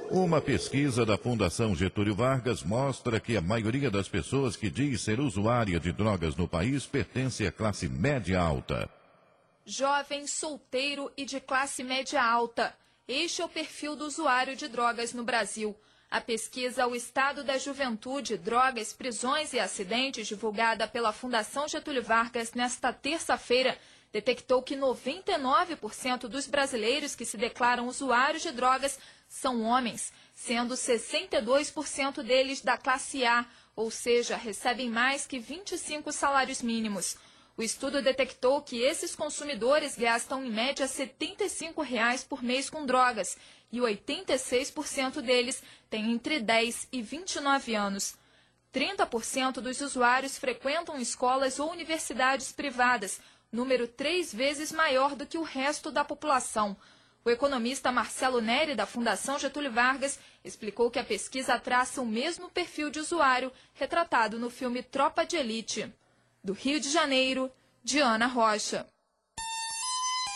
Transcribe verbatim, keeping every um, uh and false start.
Uma pesquisa da Fundação Getúlio Vargas mostra que a maioria das pessoas que diz ser usuária de drogas no país pertence à classe média alta. Jovem, solteiro e de classe média alta. Este é o perfil do usuário de drogas no Brasil. A pesquisa O Estado da Juventude, Drogas, Prisões e Acidentes, divulgada pela Fundação Getúlio Vargas nesta terça-feira, detectou que noventa e nove por cento dos brasileiros que se declaram usuários de drogas são homens, sendo sessenta e dois por cento deles da classe A, ou seja, recebem mais que vinte e cinco salários mínimos. O estudo detectou que esses consumidores gastam em média setenta e cinco reais por mês com drogas e oitenta e seis por cento deles têm entre dez e vinte e nove anos. trinta por cento dos usuários frequentam escolas ou universidades privadas, número três vezes maior do que o resto da população. O economista Marcelo Neri, da Fundação Getúlio Vargas, explicou que a pesquisa traça o mesmo perfil de usuário retratado no filme Tropa de Elite. Do Rio de Janeiro, Diana Rocha.